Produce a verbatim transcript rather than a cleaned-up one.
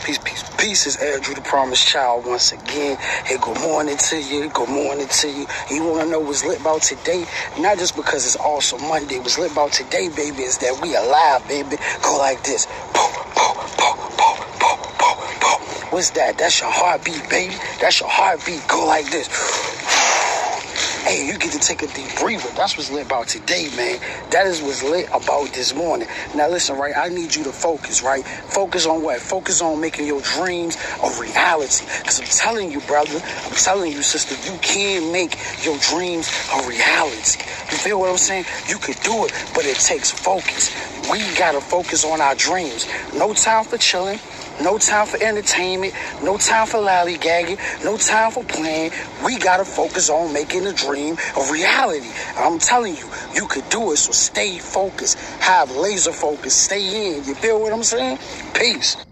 Peace, peace, peace. Is Andrew the Promised Child once again. Hey, good morning to you. Good morning to you. You want to know what's lit about today? Not just because it's also Monday. What's lit about today, baby, is that we alive, baby. Go like this. Poof, poof, poof, poof, poof, poof, poof. What's that? That's your heartbeat, baby. That's your heartbeat. Go like this. Hey, you get to take a deep breather. That's what's lit about today, man. That is what's lit about this morning. Now, listen, right? I need you to focus, right? Focus on what? Focus on making your dreams a reality. Because I'm telling you, brother, I'm telling you, sister, you can make your dreams a reality. You feel what I'm saying? You could do it, but it takes focus. We got to focus on our dreams. No time for chilling. No time for entertainment, no time for lollygagging, no time for playing. We gotta focus on making the dream a reality. I'm telling you, you could do it, so stay focused. Have laser focus, stay in. You feel what I'm saying? Peace.